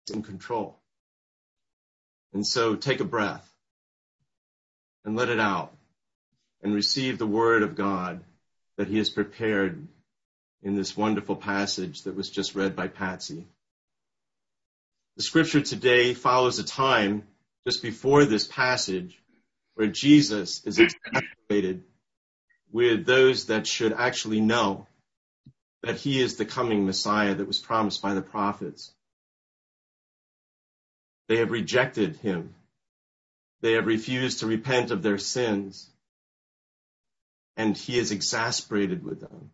in control. And so take a breath and let it out and receive the word of God that he has prepared in this wonderful passage that was just read by Patsy. The scripture today follows a time just before this passage where Jesus is exasperated with those that should actually know that he is the coming Messiah that was promised by the prophets. They have rejected him. They have refused to repent of their sins. And he is exasperated with them.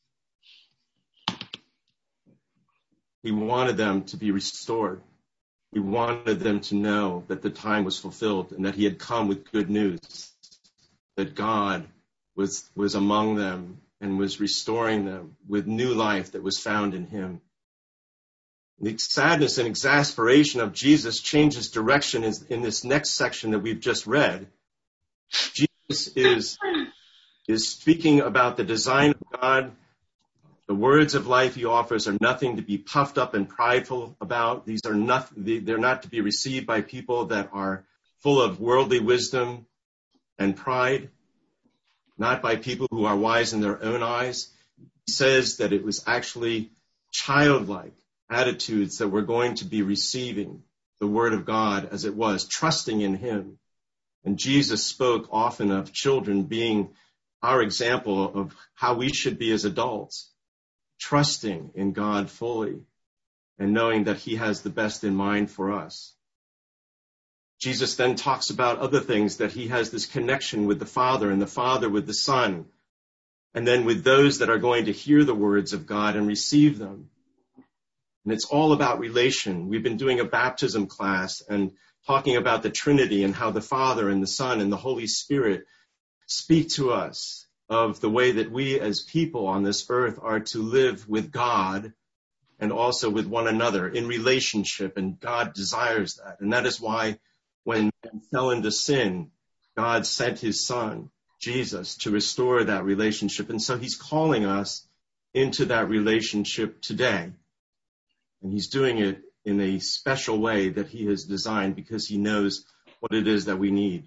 He wanted them to be restored. He wanted them to know that the time was fulfilled and that he had come with good news, that God was among them and was restoring them with new life that was found in him. The sadness and exasperation of Jesus changes direction in this next section that we've just read. Jesus is speaking about the design of God. The words of life he offers are nothing to be puffed up and prideful about. They're not to be received by people that are full of worldly wisdom and pride, not by people who are wise in their own eyes. He says that it was actually childlike attitudes that we're going to be receiving the word of God as it was, trusting in him. And Jesus spoke often of children being our example of how we should be as adults, trusting in God fully and knowing that he has the best in mind for us. Jesus then talks about other things, that he has this connection with the Father and the Father with the Son, and then with those that are going to hear the words of God and receive them. And it's all about relation. We've been doing a baptism class and talking about the Trinity and how the Father and the Son and the Holy Spirit speak to us of the way that we as people on this earth are to live with God and also with one another in relationship, and God desires that. And that is why when man fell into sin, God sent his Son, Jesus, to restore that relationship. And so he's calling us into that relationship today. And he's doing it in a special way that he has designed because he knows what it is that we need.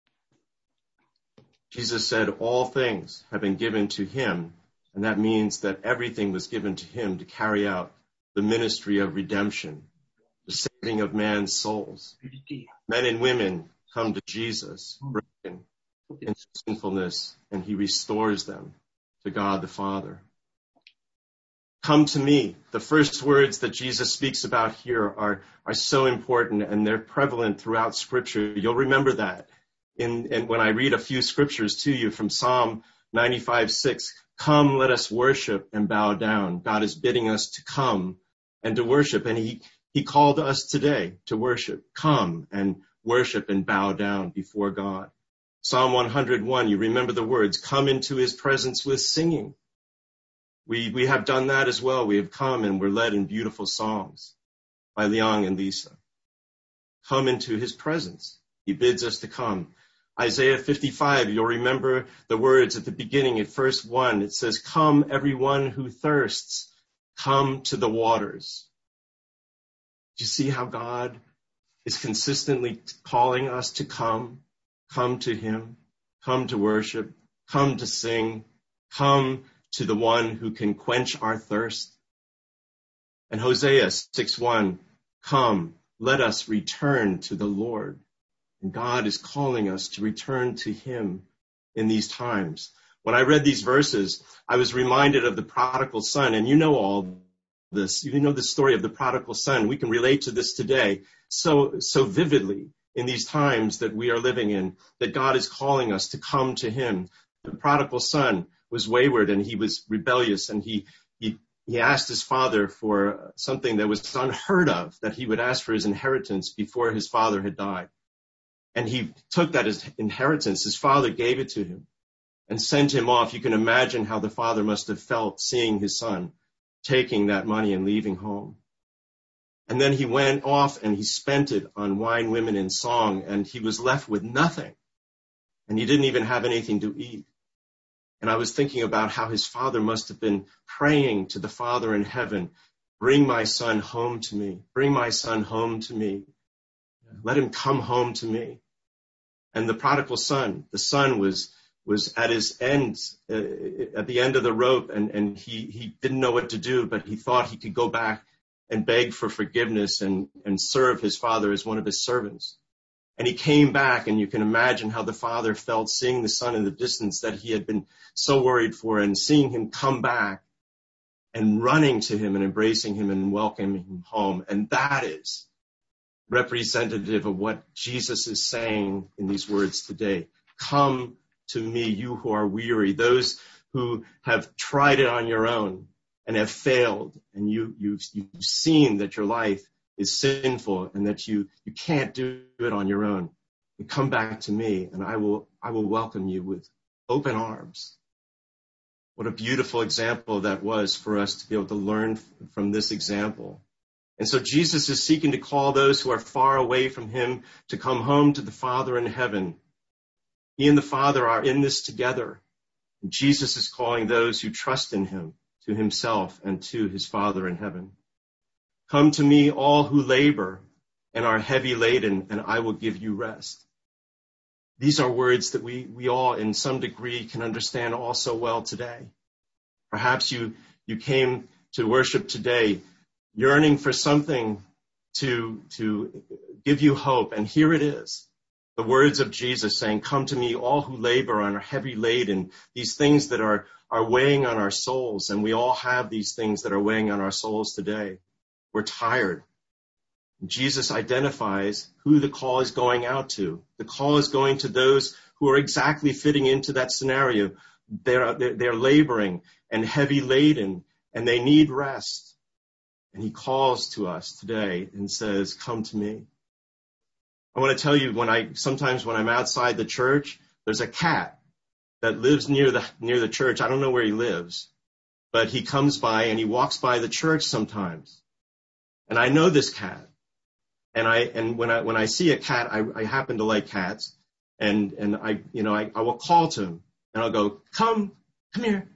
Jesus said all things have been given to him, and that means that everything was given to him to carry out the ministry of redemption, the saving of man's souls. Men and women come to Jesus broken in sinfulness, and he restores them to God the Father. Come to me. The first words that Jesus speaks about here are so important, and they're prevalent throughout Scripture. You'll remember that. And when I read a few scriptures to you from Psalm 95:6, come, let us worship and bow down. God is bidding us to come and to worship, and he called us today to worship. Come and worship and bow down before God. Psalm 101, you remember the words, come into his presence with singing. We have done that as well. We have come and we're led in beautiful songs by Leon and Lisa. Come into his presence. He bids us to come. Isaiah 55, you'll remember the words at the beginning at verse 1. It says, come everyone who thirsts, come to the waters. Do you see how God is consistently calling us to come to him, come to worship, come to sing, come to the one who can quench our thirst? And Hosea 6:1, come, let us return to the Lord. And God is calling us to return to him in these times. When I read these verses, I was reminded of the prodigal son. And you know all this. You know the story of the prodigal son. We can relate to this today so vividly in these times that we are living in, that God is calling us to come to him. The prodigal son was wayward and he was rebellious, and he asked his father for something that was unheard of, that he would ask for his inheritance before his father had died. And he took that as inheritance. His father gave it to him and sent him off. You can imagine how the father must have felt seeing his son taking that money and leaving home. And then he went off and he spent it on wine, women, and song, and he was left with nothing. And he didn't even have anything to eat. And I was thinking about how his father must have been praying to the Father in heaven, Bring my son home to me. Bring my son home to me. Let him come home to me. And the prodigal son, the son was at his end, at the end of the rope, and he didn't know what to do, but he thought he could go back and beg for forgiveness and serve his father as one of his servants. And he came back, and you can imagine how the father felt seeing the son in the distance that he had been so worried for, and seeing him come back and running to him and embracing him and welcoming him home. And that is representative of what Jesus is saying in these words today. Come to me, you who are weary, those who have tried it on your own and have failed, and you've seen that your life is sinful and that you can't do it on your own. You come back to me, and I will welcome you with open arms. What a beautiful example that was for us to be able to learn from this example. And so Jesus is seeking to call those who are far away from him to come home to the Father in heaven. He and the Father are in this together. And Jesus is calling those who trust in him to himself and to his Father in heaven. Come to me, all who labor and are heavy laden, and I will give you rest. These are words that we all, in some degree, can understand all so well today. Perhaps you came to worship today yearning for something to give you hope, and here it is. The words of Jesus saying, come to me, all who labor and are heavy laden, these things that are weighing on our souls, and we all have these things that are weighing on our souls today. We're tired. Jesus identifies who the call is going out to. The call is going to those who are exactly fitting into that scenario. They're laboring and heavy laden, and they need rest. And he calls to us today and says, come to me. I want to tell you, sometimes when I'm outside the church, there's a cat that lives near the church. I don't know where he lives, but he comes by and he walks by the church sometimes. And I know this cat. And when I see a cat, I happen to like cats, and I will call to him, and I'll go, come here,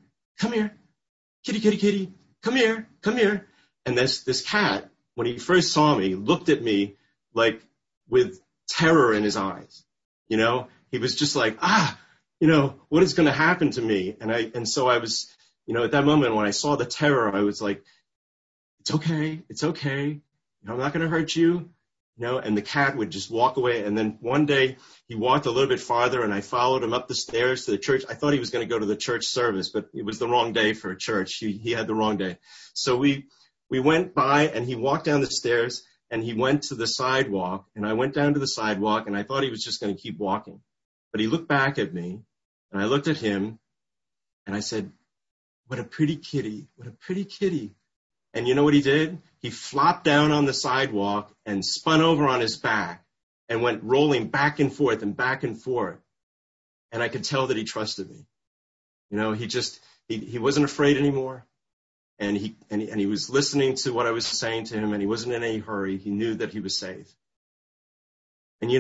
kitty, come here. And this cat, when he first saw me, looked at me like with terror in his eyes. He was just like, what is going to happen to me? And so I was, at that moment when I saw the terror, I was like, it's okay. I'm not going to hurt you. And the cat would just walk away. And then one day he walked a little bit farther, and I followed him up the stairs to the church. I thought he was going to go to the church service, but it was the wrong day for a church. He had the wrong day. So we went by, and he walked down the stairs, and he went to the sidewalk, and I went down to the sidewalk, and I thought he was just going to keep walking. But he looked back at me, and I looked at him, and I said, what a pretty kitty. And you know what he did? He flopped down on the sidewalk and spun over on his back and went rolling back and forth. And I could tell that he trusted me. He wasn't afraid anymore. And he was listening to what I was saying to him, and he wasn't in any hurry. He knew that he was safe. And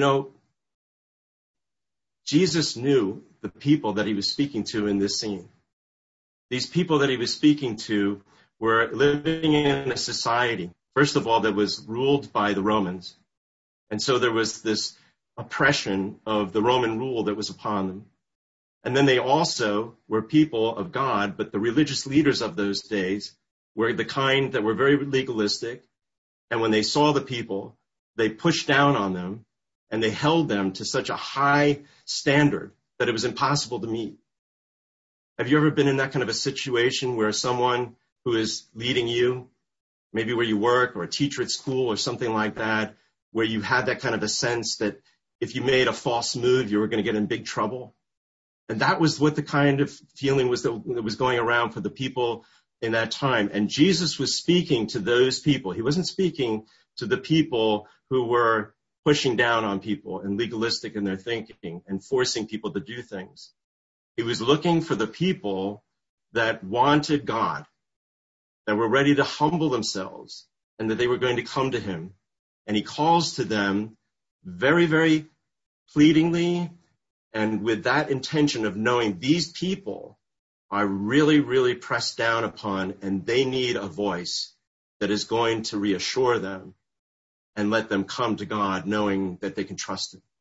Jesus knew the people that he was speaking to in this scene. These people that he was speaking to were living in a society, first of all, that was ruled by the Romans. And so there was this oppression of the Roman rule that was upon them. And then they also were people of God, but the religious leaders of those days were the kind that were very legalistic. And when they saw the people, they pushed down on them, and they held them to such a high standard that it was impossible to meet. Have you ever been in that kind of a situation where someone who is leading you, maybe where you work or a teacher at school or something like that, where you had that kind of a sense that if you made a false move, you were going to get in big trouble? And that was what the kind of feeling was that was going around for the people in that time. And Jesus was speaking to those people. He wasn't speaking to the people who were pushing down on people and legalistic in their thinking and forcing people to do things. He was looking for the people that wanted God, that were ready to humble themselves, and that they were going to come to him. And he calls to them very, very pleadingly, and with that intention of knowing these people are really, really pressed down upon, and they need a voice. that is going to reassure them and let them come to God knowing that they can trust him.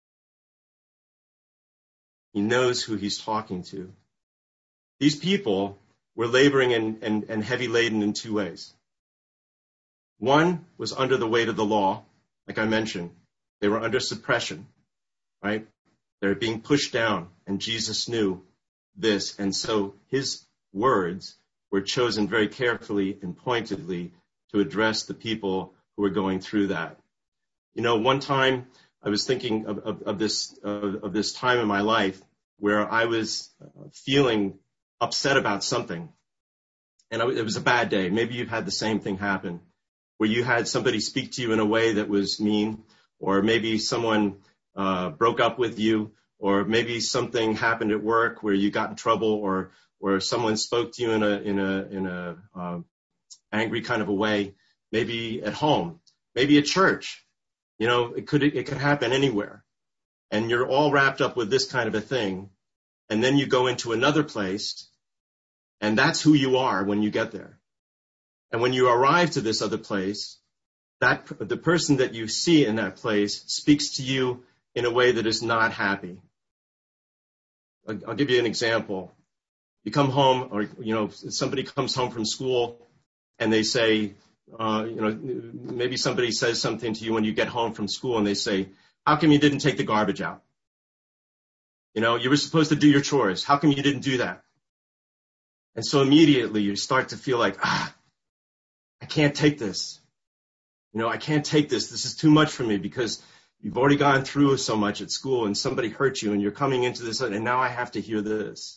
He knows who he's talking to. These people were laboring and heavy laden in two ways. One was under the weight of the law, like I mentioned. They were under suppression, right? They're being pushed down, and Jesus knew this. And so his words were chosen very carefully and pointedly to address the people who were going through that. You know, one time I was thinking of this time in my life where I was feeling upset about something. And it was a bad day. Maybe you've had the same thing happen, where you had somebody speak to you in a way that was mean, or maybe someone broke up with you, or maybe something happened at work where you got in trouble, or someone spoke to you in a angry kind of a way, maybe at home, maybe at church. You know, it could happen anywhere. And you're all wrapped up with this kind of a thing. And then you go into another place, and that's who you are when you get there. And when you arrive to this other place, the person that you see in that place speaks to you in a way that is not happy. I'll give you an example. You come home, or, you know, somebody comes home from school and they say, maybe somebody says something to you when you get home from school and they say, how come you didn't take the garbage out? You know, you were supposed to do your chores. How come you didn't do that? And so immediately you start to feel like, I can't take this. You know, I can't take this. This is too much for me because you've already gone through so much at school and somebody hurt you and you're coming into this and now I have to hear this.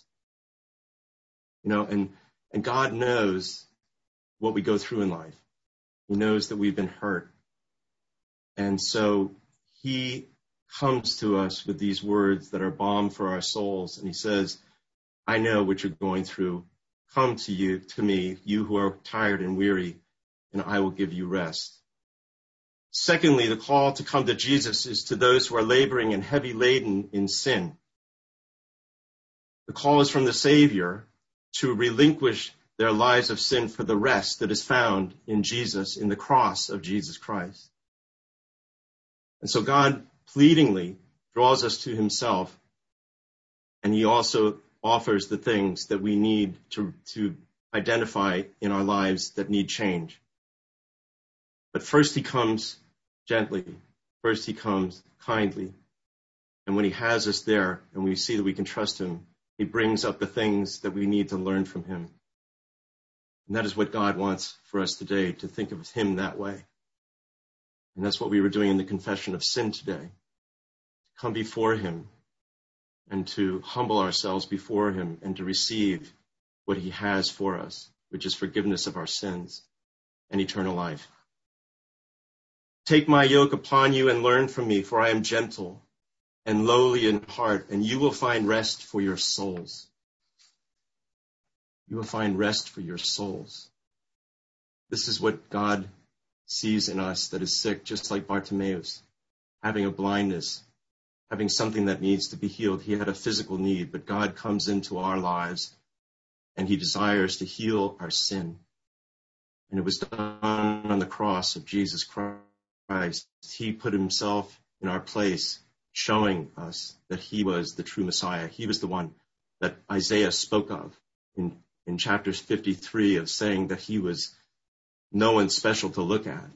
You know, and God knows what we go through in life. He knows that we've been hurt. And so he comes to us with these words that are balm for our souls. And he says, I know what you're going through. Come to me, you who are tired and weary, and I will give you rest. Secondly, the call to come to Jesus is to those who are laboring and heavy laden in sin. The call is from the Savior to relinquish their lives of sin for the rest that is found in Jesus, in the cross of Jesus Christ. And so God pleadingly draws us to himself, and he also offers the things that we need to identify in our lives that need change. But first he comes gently. First he comes kindly. And when he has us there and we see that we can trust him, he brings up the things that we need to learn from him. And that is what God wants for us today, to think of him that way. And that's what we were doing in the confession of sin today. To come before him and to humble ourselves before him and to receive what he has for us, which is forgiveness of our sins and eternal life. Take my yoke upon you and learn from me, for I am gentle and lowly in heart, and you will find rest for your souls. You will find rest for your souls. This is what God sees in us that is sick, just like Bartimaeus, having a blindness, having something that needs to be healed. He had a physical need, but God comes into our lives and he desires to heal our sin. And it was done on the cross of Jesus Christ. He put himself in our place, showing us that he was the true Messiah. He was the one that Isaiah spoke of in chapter 53, of saying that he was no one special to look at.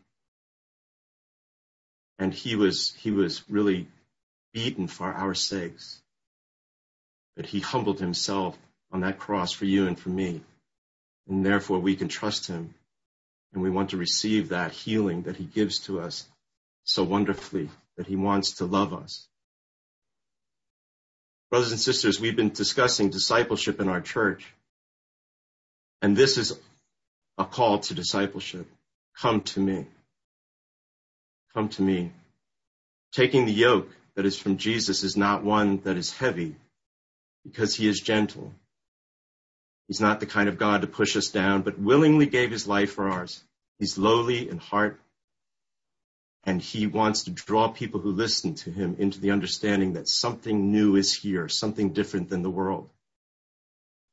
And he was really beaten for our sakes. But he humbled himself on that cross for you and for me. And therefore we can trust him. And we want to receive that healing that he gives to us so wonderfully, that he wants to love us. Brothers and sisters, we've been discussing discipleship in our church. And this is a call to discipleship. Come to me. Come to me. Taking the yoke that is from Jesus is not one that is heavy, because he is gentle. He's not the kind of God to push us down, but willingly gave his life for ours. He's lowly in heart, and he wants to draw people who listen to him into the understanding that something new is here, something different than the world.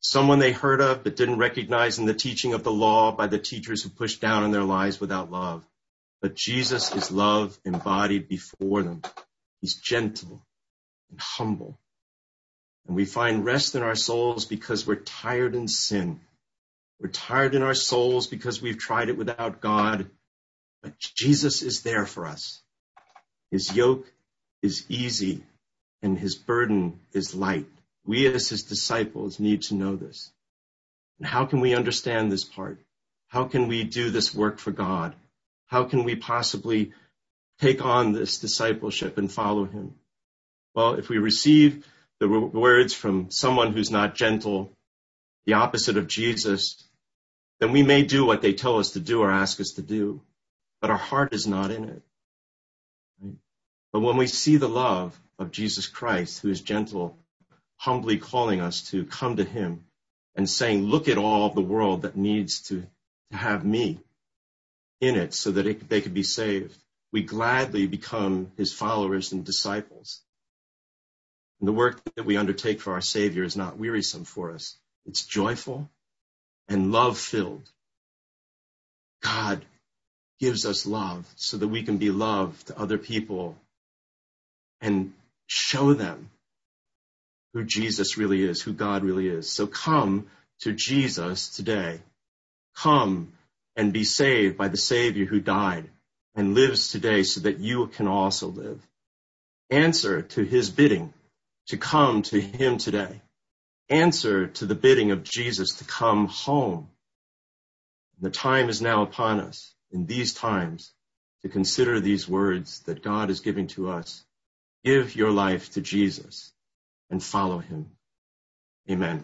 someone they heard of but didn't recognize in the teaching of the law by the teachers who pushed down on their lives without love. But Jesus is love embodied before them. He's gentle and humble. And we find rest in our souls because we're tired in sin. We're tired in our souls because we've tried it without God. But Jesus is there for us. His yoke is easy and his burden is light. We as his disciples need to know this. And how can we understand this part? How can we do this work for God? How can we possibly take on this discipleship and follow him? Well, if we receive the words from someone who's not gentle, the opposite of Jesus, then we may do what they tell us to do or ask us to do, but our heart is not in it. Right? But when we see the love of Jesus Christ, who is gentle, humbly calling us to come to him and saying, look at all the world that needs to have me in it so that they could be saved, we gladly become his followers and disciples. And the work that we undertake for our Savior is not wearisome for us. It's joyful and love-filled. God gives us love so that we can be love to other people and show them who Jesus really is, who God really is. So come to Jesus today. Come and be saved by the Savior who died and lives today so that you can also live. Answer to his bidding to come to him today. Answer to the bidding of Jesus to come home. The time is now upon us in these times to consider these words that God is giving to us. Give your life to Jesus and follow him. Amen.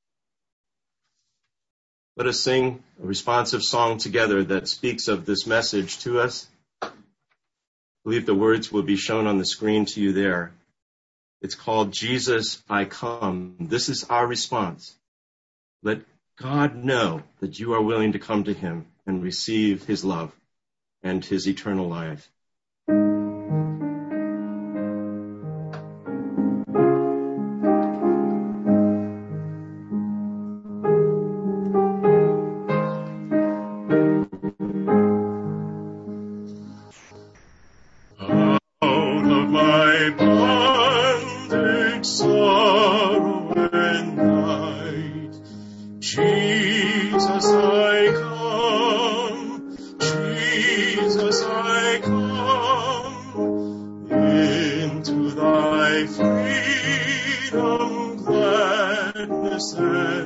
Let us sing a responsive song together that speaks of this message to us. I believe the words will be shown on the screen to you there. It's called Jesus, I Come. This is our response. Let God know that you are willing to come to him and receive his love and his eternal life. Into thy freedom, gladness, and